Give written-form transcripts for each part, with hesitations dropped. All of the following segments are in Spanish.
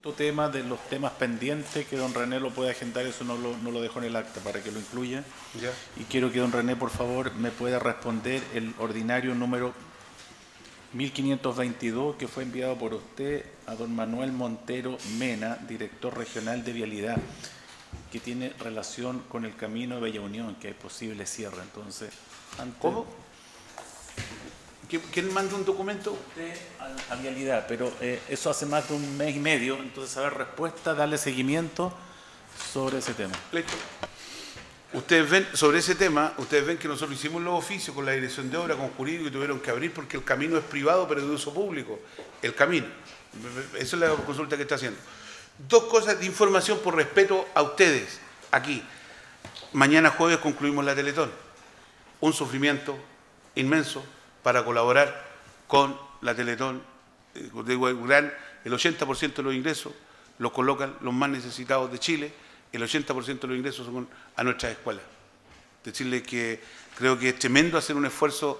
Tema de los temas pendientes, que don René lo puede agendar, eso no lo dejo en el acta para que lo incluya. Ya. Y quiero que don René, por favor, me pueda responder el ordinario número 1522 que fue enviado por usted a don Manuel Montero Mena, director regional de Vialidad, que tiene relación con el camino de Bella Unión, que hay posible cierre. Entonces, ¿Cómo? ¿Quién manda un documento? Usted a Vialidad, pero eso hace más de un mes y medio, entonces saber respuesta, darle seguimiento sobre ese tema. Listo. Ustedes ven, sobre ese tema, ustedes ven que nosotros hicimos los oficios con la dirección de obra, con jurídico, y tuvieron que abrir porque el camino es privado, pero de uso público. El camino. Esa es la consulta que está haciendo. Dos cosas de información por respeto a ustedes, aquí. Mañana jueves concluimos la Teletón. Un sufrimiento inmenso para colaborar con la Teletón. El 80% de los ingresos los colocan los más necesitados de Chile. El 80% de los ingresos son a nuestras escuelas. Decirles que creo que es tremendo hacer un esfuerzo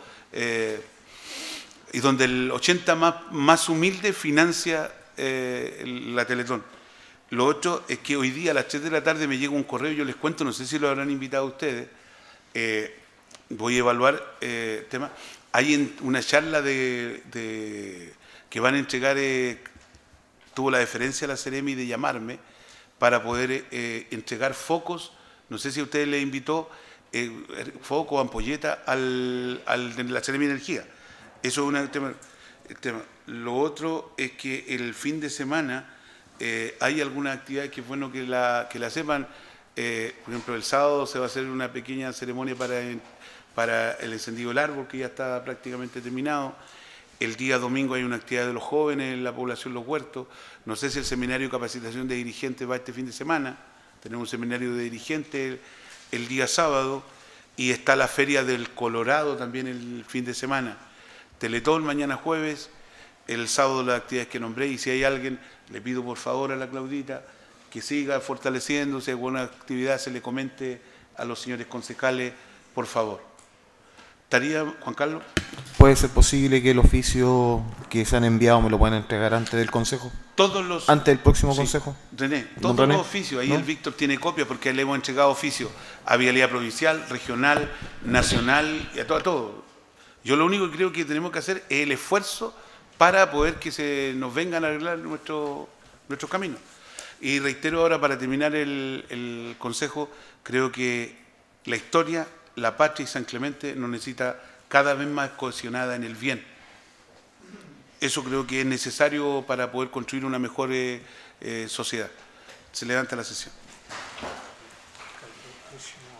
y donde el 80% más humilde financia la Teletón. Lo otro es que hoy día a las 3 de la tarde me llega un correo, yo les cuento, no sé si lo habrán invitado a ustedes, voy a evaluar temas. Hay una charla que van a entregar, tuvo la deferencia a la Ceremi de llamarme para poder entregar focos, no sé si a ustedes les invitó, foco o ampolleta de la Ceremi de Energía. Eso es el tema. Lo otro es que el fin de semana hay algunas actividades que es bueno que la sepan. Por ejemplo, el sábado se va a hacer una pequeña ceremonia para el encendido del árbol, que ya está prácticamente terminado. El día domingo hay una actividad de los jóvenes en la población Los Huertos. No sé si el seminario de capacitación de dirigentes va este fin de semana. Tenemos un seminario de dirigentes el día sábado y está la Feria del Colorado también el fin de semana. Teletón mañana jueves, el sábado las actividades que nombré, y si hay alguien, le pido por favor a la Claudita que siga fortaleciéndose, alguna actividad se le comente a los señores concejales, por favor. ¿Estaría, Juan Carlos? ¿Puede ser posible que el oficio que se han enviado me lo puedan entregar antes del Consejo? Todos los... ¿Antes del próximo sí, Consejo? René, ¿Don todos René? los oficios, ahí ¿No? el Víctor tiene copia porque le hemos entregado oficios a Vialidad Provincial, Regional, Nacional y a todo. Yo lo único que creo que tenemos que hacer es el esfuerzo para poder que se nos vengan a arreglar nuestros caminos. Y reitero ahora, para terminar el Consejo, creo que la historia, la patria y San Clemente nos necesita cada vez más cohesionada en el bien. Eso creo que es necesario para poder construir una mejor sociedad. Se levanta la sesión.